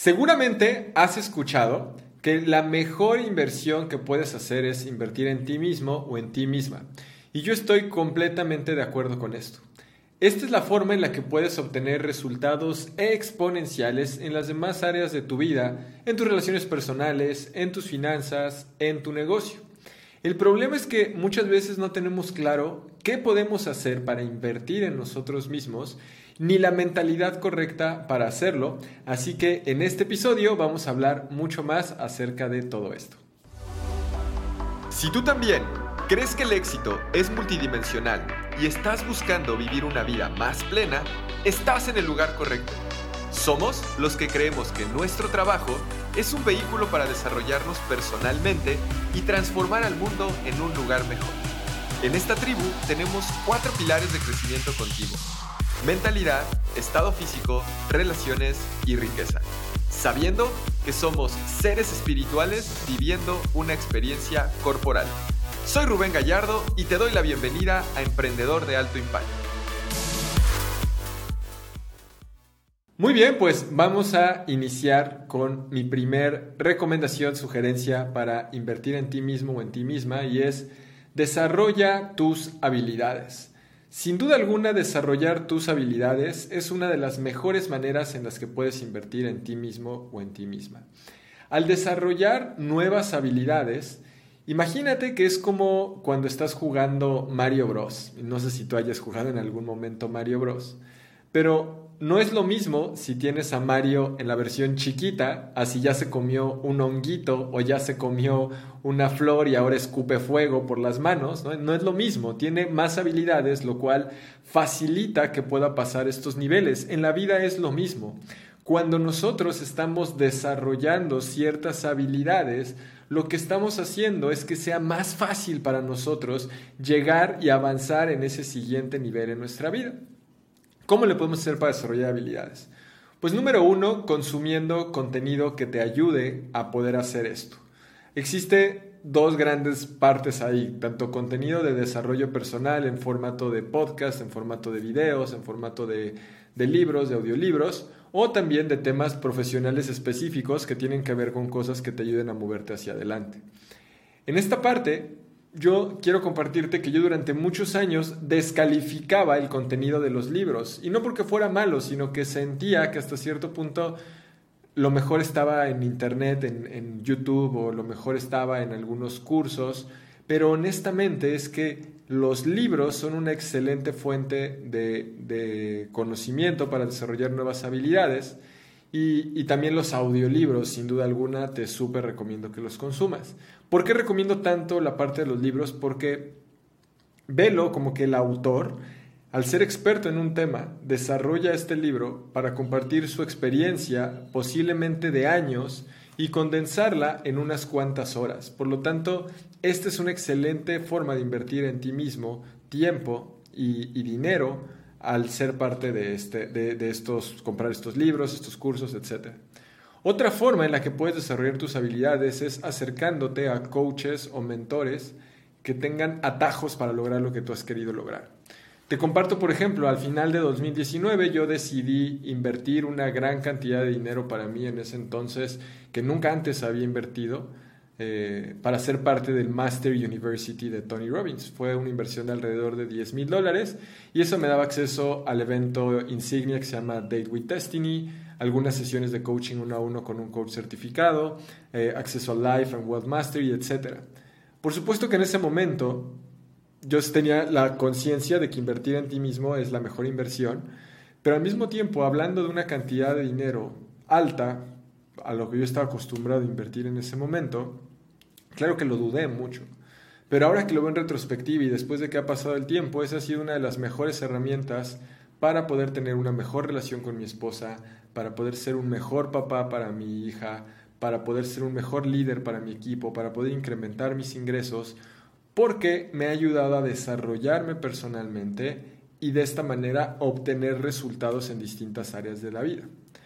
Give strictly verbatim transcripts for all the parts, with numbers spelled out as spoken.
Seguramente has escuchado que la mejor inversión que puedes hacer es invertir en ti mismo o en ti misma. Y yo estoy completamente de acuerdo con esto. Esta es la forma en la que puedes obtener resultados exponenciales en las demás áreas de tu vida, en tus relaciones personales, en tus finanzas, en tu negocio. El problema es que muchas veces no tenemos claro qué podemos hacer para invertir en nosotros mismos, ni la mentalidad correcta para hacerlo, así que en este episodio vamos a hablar mucho más acerca de todo esto. Si tú también crees que el éxito es multidimensional y estás buscando vivir una vida más plena, estás en el lugar correcto. Somos los que creemos que nuestro trabajo es un vehículo para desarrollarnos personalmente y transformar al mundo en un lugar mejor. En esta tribu tenemos cuatro pilares de crecimiento continuo: mentalidad, estado físico, relaciones y riqueza, sabiendo que somos seres espirituales viviendo una experiencia corporal. Soy Rubén Gallardo y te doy la bienvenida a Emprendedor de Alto Impacto. Muy bien, pues vamos a iniciar con mi primer recomendación, sugerencia para invertir en ti mismo o en ti misma, y es: desarrolla tus habilidades. Sin duda alguna, desarrollar tus habilidades es una de las mejores maneras en las que puedes invertir en ti mismo o en ti misma. Al desarrollar nuevas habilidades, imagínate que es como cuando estás jugando Mario Bros. No sé si tú hayas jugado en algún momento Mario Bros. Pero no es lo mismo si tienes a Mario en la versión chiquita, así ya se comió un honguito o ya se comió una flor y ahora escupe fuego por las manos, ¿no? No es lo mismo, tiene más habilidades, lo cual facilita que pueda pasar estos niveles. En la vida es lo mismo. Cuando nosotros estamos desarrollando ciertas habilidades, lo que estamos haciendo es que sea más fácil para nosotros llegar y avanzar en ese siguiente nivel en nuestra vida. ¿Cómo le podemos hacer para desarrollar habilidades? Pues número uno, consumiendo contenido que te ayude a poder hacer esto. Existe dos grandes partes ahí, tanto contenido de desarrollo personal en formato de podcast, en formato de videos, en formato de, de libros, de audiolibros, o también de temas profesionales específicos que tienen que ver con cosas que te ayuden a moverte hacia adelante. En esta parte, yo quiero compartirte que yo durante muchos años descalificaba el contenido de los libros, y no porque fuera malo, sino que sentía que hasta cierto punto lo mejor estaba en internet, en, en YouTube, o lo mejor estaba en algunos cursos, pero honestamente es que los libros son una excelente fuente de, de conocimiento para desarrollar nuevas habilidades, y, y también los audiolibros, sin duda alguna, te súper recomiendo que los consumas. ¿Por qué recomiendo tanto la parte de los libros? Porque velo como que el autor, al ser experto en un tema, desarrolla este libro para compartir su experiencia, posiblemente de años, y condensarla en unas cuantas horas. Por lo tanto, esta es una excelente forma de invertir en ti mismo tiempo y, y dinero al ser parte de, este, de, de estos, comprar estos libros, estos cursos, etcétera. Otra forma en la que puedes desarrollar tus habilidades es acercándote a coaches o mentores que tengan atajos para lograr lo que tú has querido lograr. Te comparto, por ejemplo, al final de dos mil diecinueve yo decidí invertir una gran cantidad de dinero para mí en ese entonces, que nunca antes había invertido, eh, para ser parte del Master University de Tony Robbins. Fue una inversión de alrededor de diez mil dólares y eso me daba acceso al evento insignia que se llama Date with Destiny, algunas sesiones de coaching uno a uno con un coach certificado, eh, acceso a Life and Wealth Mastery, etcétera. Por supuesto que en ese momento yo tenía la conciencia de que invertir en ti mismo es la mejor inversión, pero al mismo tiempo, hablando de una cantidad de dinero alta a lo que yo estaba acostumbrado a invertir en ese momento, claro que lo dudé mucho. Pero ahora que lo veo en retrospectiva y después de que ha pasado el tiempo, esa ha sido una de las mejores herramientas para poder tener una mejor relación con mi esposa, para poder ser un mejor papá para mi hija, para poder ser un mejor líder para mi equipo, para poder incrementar mis ingresos, porque me ha ayudado a desarrollarme personalmente y de esta manera obtener resultados en distintas áreas de la vida.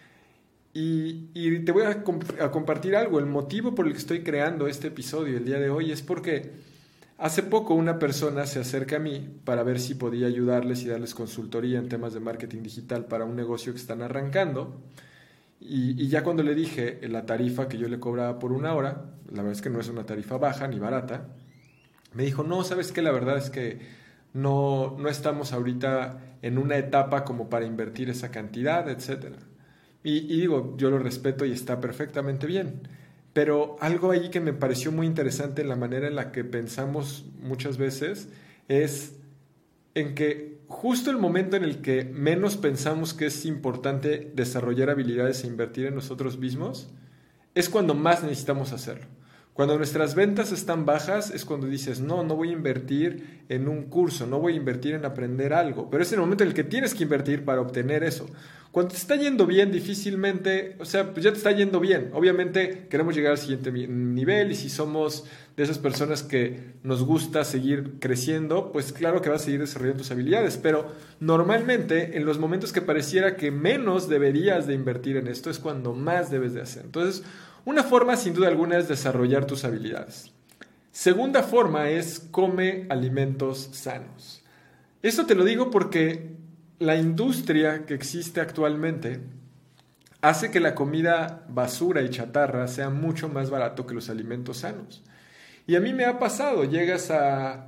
Y, y te voy a, comp- a compartir algo. El motivo por el que estoy creando este episodio el día de hoy es porque hace poco una persona se acerca a mí para ver si podía ayudarles y darles consultoría en temas de marketing digital para un negocio que están arrancando. Y, y ya cuando le dije la tarifa que yo le cobraba por una hora, la verdad es que no es una tarifa baja ni barata, me dijo, no, ¿sabes qué? La verdad es que no, no estamos ahorita en una etapa como para invertir esa cantidad, etcétera. Y, y digo, yo lo respeto y está perfectamente bien. Pero algo ahí que me pareció muy interesante en la manera en la que pensamos muchas veces es en que justo el momento en el que menos pensamos que es importante desarrollar habilidades e invertir en nosotros mismos, es cuando más necesitamos hacerlo. Cuando nuestras ventas están bajas es cuando dices, no, no voy a invertir en un curso, no voy a invertir en aprender algo, pero es el momento en el que tienes que invertir para obtener eso. Cuando te está yendo bien, difícilmente, o sea, pues ya te está yendo bien. Obviamente queremos llegar al siguiente nivel y si somos de esas personas que nos gusta seguir creciendo, pues claro que vas a seguir desarrollando tus habilidades, pero normalmente en los momentos que pareciera que menos deberías de invertir en esto es cuando más debes de hacer. Entonces, una forma sin duda alguna es desarrollar tus habilidades. Segunda forma es come alimentos sanos. Esto te lo digo porque la industria que existe actualmente hace que la comida basura y chatarra sea mucho más barato que los alimentos sanos. Y a mí me ha pasado, llegas a,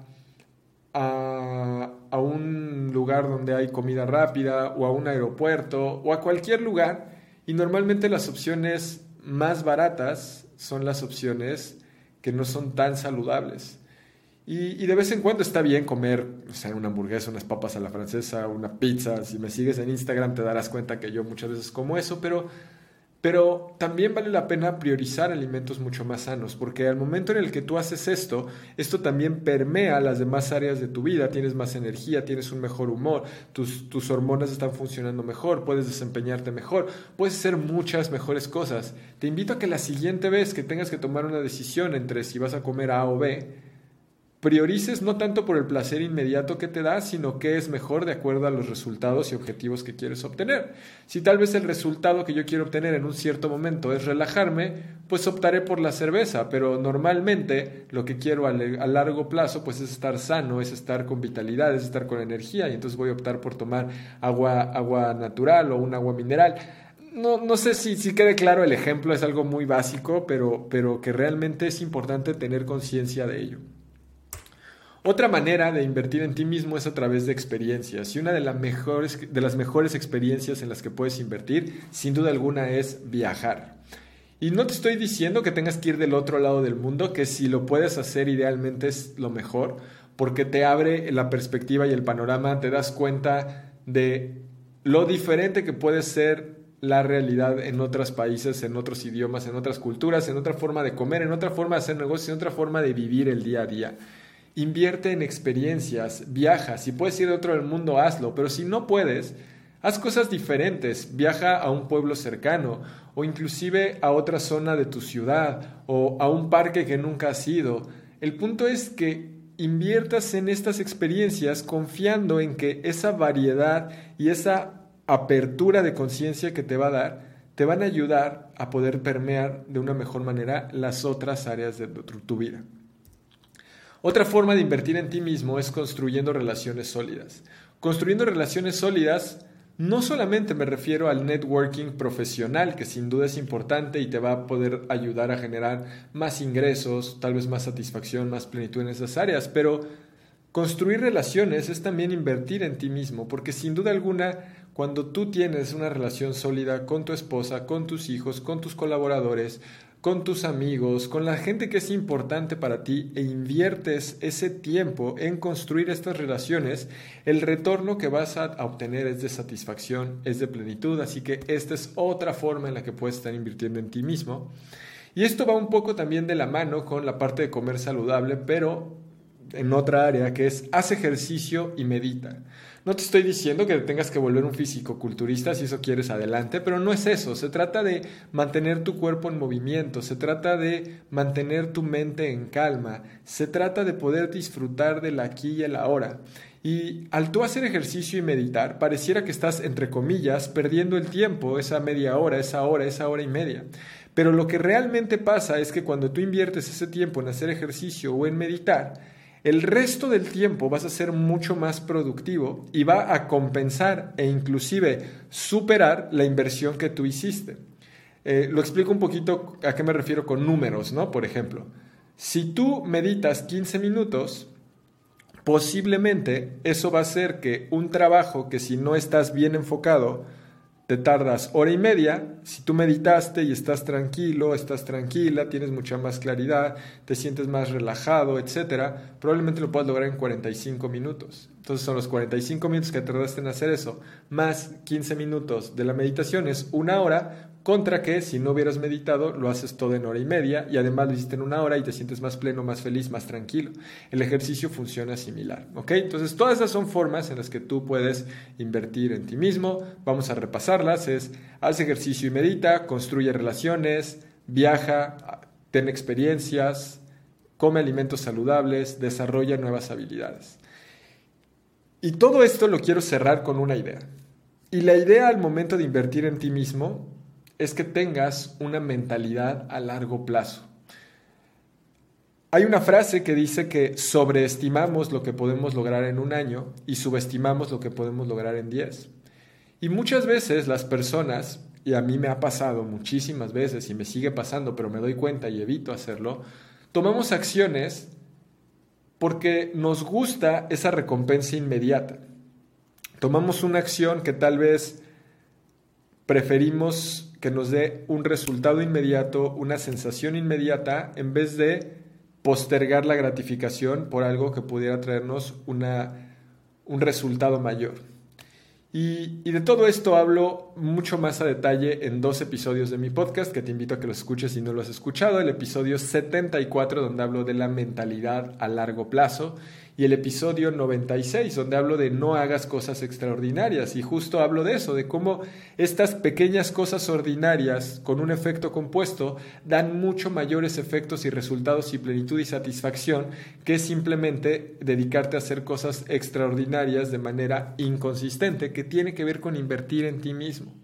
a, a un lugar donde hay comida rápida o a un aeropuerto o a cualquier lugar y normalmente las opciones más baratas son las opciones que no son tan saludables. Y, y de vez en cuando está bien comer, o sea, una hamburguesa, unas papas a la francesa, una pizza. Si me sigues en Instagram te darás cuenta que yo muchas veces como eso, pero, pero también vale la pena priorizar alimentos mucho más sanos, porque al momento en el que tú haces esto, esto también permea las demás áreas de tu vida. Tienes más energía, tienes un mejor humor, tus, tus hormonas están funcionando mejor, puedes desempeñarte mejor, puedes hacer muchas mejores cosas. Te invito a que la siguiente vez que tengas que tomar una decisión entre si vas a comer A o B, priorices no tanto por el placer inmediato que te da, sino qué es mejor de acuerdo a los resultados y objetivos que quieres obtener. Si tal vez el resultado que yo quiero obtener en un cierto momento es relajarme, pues optaré por la cerveza, pero normalmente lo que quiero a, a largo plazo pues es estar sano, es estar con vitalidad, es estar con energía, y entonces voy a optar por tomar agua, agua natural o un agua mineral. No, no sé si, si quede claro el ejemplo, es algo muy básico, pero, pero que realmente es importante tener conciencia de ello. Otra manera de invertir en ti mismo es a través de experiencias, y una de las mejores, de las mejores experiencias en las que puedes invertir, sin duda alguna, es viajar. Y no te estoy diciendo que tengas que ir del otro lado del mundo, que si lo puedes hacer idealmente es lo mejor, porque te abre la perspectiva y el panorama, te das cuenta de lo diferente que puede ser la realidad en otros países, en otros idiomas, en otras culturas, en otra forma de comer, en otra forma de hacer negocios, en otra forma de vivir el día a día. Invierte en experiencias, viaja. Si puedes ir de otro del mundo, hazlo. Pero si no puedes, haz cosas diferentes. Viaja a un pueblo cercano o inclusive a otra zona de tu ciudad o a un parque que nunca has ido. El punto es que inviertas en estas experiencias confiando en que esa variedad y esa apertura de conciencia que te va a dar te van a ayudar a poder permear de una mejor manera las otras áreas de tu, tu vida. Otra forma de invertir en ti mismo es construyendo relaciones sólidas. Construyendo relaciones sólidas, no solamente me refiero al networking profesional, que sin duda es importante y te va a poder ayudar a generar más ingresos, tal vez más satisfacción, más plenitud en esas áreas, pero construir relaciones es también invertir en ti mismo, porque sin duda alguna, cuando tú tienes una relación sólida con tu esposa, con tus hijos, con tus colaboradores, con tus amigos, con la gente que es importante para ti e inviertes ese tiempo en construir estas relaciones, el retorno que vas a obtener es de satisfacción, es de plenitud, así que esta es otra forma en la que puedes estar invirtiendo en ti mismo. Y esto va un poco también de la mano con la parte de comer saludable, pero en otra área que es haz ejercicio y medita. No te estoy diciendo que tengas que volver un fisicoculturista, si eso quieres, adelante, pero no es eso. Se trata de mantener tu cuerpo en movimiento, se trata de mantener tu mente en calma, se trata de poder disfrutar del aquí y el ahora. Y al tú hacer ejercicio y meditar, pareciera que estás, entre comillas, perdiendo el tiempo, esa media hora, esa hora, esa hora y media. Pero lo que realmente pasa es que cuando tú inviertes ese tiempo en hacer ejercicio o en meditar, el resto del tiempo vas a ser mucho más productivo y va a compensar e inclusive superar la inversión que tú hiciste. Eh, lo explico un poquito a qué me refiero con números, ¿no? Por ejemplo, si tú meditas quince minutos, posiblemente eso va a hacer que un trabajo que si no estás bien enfocado, te tardas hora y media. Si tú meditaste y estás tranquilo, estás tranquila, tienes mucha más claridad, te sientes más relajado, etcétera, probablemente lo puedas lograr en cuarenta y cinco minutos. Entonces son los cuarenta y cinco minutos que tardaste en hacer eso, más quince minutos de la meditación, es una hora, contra que si no hubieras meditado lo haces todo en hora y media y además lo hiciste en una hora y te sientes más pleno, más feliz, más tranquilo. El ejercicio funciona similar, ¿ok? Entonces todas esas son formas en las que tú puedes invertir en ti mismo. Vamos a repasarlas. Es: haz ejercicio y medita, construye relaciones, viaja, ten experiencias, come alimentos saludables, desarrolla nuevas habilidades. Y todo esto lo quiero cerrar con una idea. Y la idea al momento de invertir en ti mismo es que tengas una mentalidad a largo plazo. Hay una frase que dice que sobreestimamos lo que podemos lograr en un año y subestimamos lo que podemos lograr en diez. Y muchas veces las personas, y a mí me ha pasado muchísimas veces y me sigue pasando, pero me doy cuenta y evito hacerlo, tomamos acciones porque nos gusta esa recompensa inmediata. Tomamos una acción que tal vez preferimos que nos dé un resultado inmediato, una sensación inmediata, en vez de postergar la gratificación por algo que pudiera traernos una, un resultado mayor. Y, y de todo esto hablo mucho más a detalle en dos episodios de mi podcast, que te invito a que los escuches si no lo has escuchado. El episodio setenta y cuatro, donde hablo de la mentalidad a largo plazo, y el episodio noventa y seis, donde hablo de no hagas cosas extraordinarias. Y justo hablo de eso, de cómo estas pequeñas cosas ordinarias con un efecto compuesto dan mucho mayores efectos y resultados y plenitud y satisfacción que simplemente dedicarte a hacer cosas extraordinarias de manera inconsistente, que tiene que ver con invertir en ti mismo.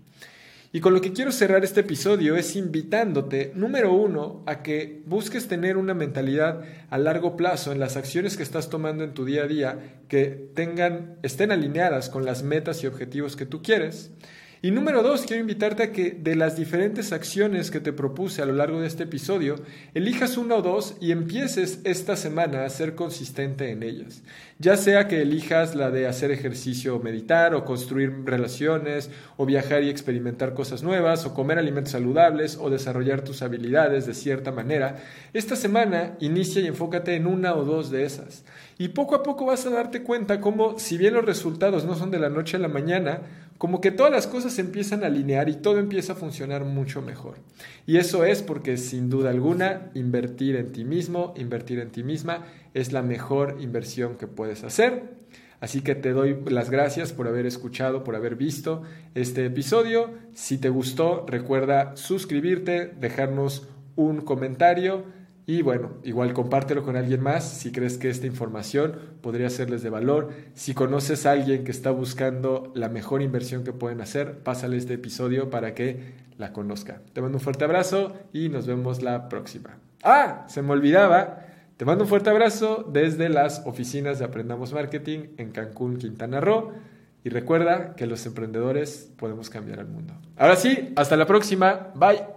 Y con lo que quiero cerrar este episodio es invitándote, número uno, a que busques tener una mentalidad a largo plazo en las acciones que estás tomando en tu día a día, que tengan, estén alineadas con las metas y objetivos que tú quieres. Y número dos, quiero invitarte a que de las diferentes acciones que te propuse a lo largo de este episodio, elijas una o dos y empieces esta semana a ser consistente en ellas. Ya sea que elijas la de hacer ejercicio o meditar, o construir relaciones, o viajar y experimentar cosas nuevas, o comer alimentos saludables, o desarrollar tus habilidades de cierta manera. Esta semana inicia y enfócate en una o dos de esas. Y poco a poco vas a darte cuenta cómo, si bien los resultados no son de la noche a la mañana, como que todas las cosas se empiezan a alinear y todo empieza a funcionar mucho mejor. Y eso es porque, sin duda alguna, invertir en ti mismo, invertir en ti misma, es la mejor inversión que puedes hacer. Así que te doy las gracias por haber escuchado, por haber visto este episodio. Si te gustó, recuerda suscribirte, dejarnos un comentario. Y bueno, igual compártelo con alguien más si crees que esta información podría serles de valor. Si conoces a alguien que está buscando la mejor inversión que pueden hacer, pásale este episodio para que la conozca. Te mando un fuerte abrazo y nos vemos la próxima. ¡Ah! Se me olvidaba. Te mando un fuerte abrazo desde las oficinas de Aprendamos Marketing en Cancún, Quintana Roo. Y recuerda que los emprendedores podemos cambiar el mundo. Ahora sí, hasta la próxima. Bye.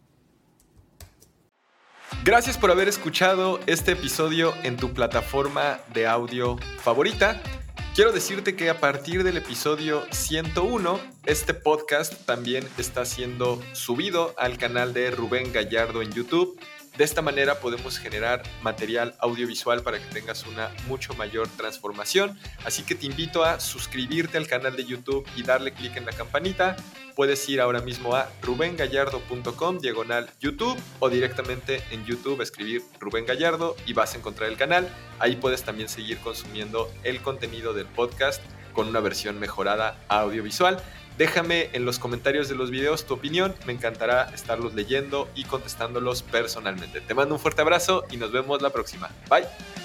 Gracias por haber escuchado este episodio en tu plataforma de audio favorita. Quiero decirte que a partir del episodio ciento uno, este podcast también está siendo subido al canal de Rubén Gallardo en YouTube. De esta manera podemos generar material audiovisual para que tengas una mucho mayor transformación. Así que te invito a suscribirte al canal de YouTube y darle clic en la campanita. Puedes ir ahora mismo a rubengallardo.com diagonal YouTube o directamente en YouTube escribir Rubén Gallardo y vas a encontrar el canal. Ahí puedes también seguir consumiendo el contenido del podcast con una versión mejorada audiovisual. Déjame en los comentarios de los videos tu opinión, me encantará estarlos leyendo y contestándolos personalmente. Te mando un fuerte abrazo y nos vemos la próxima. Bye.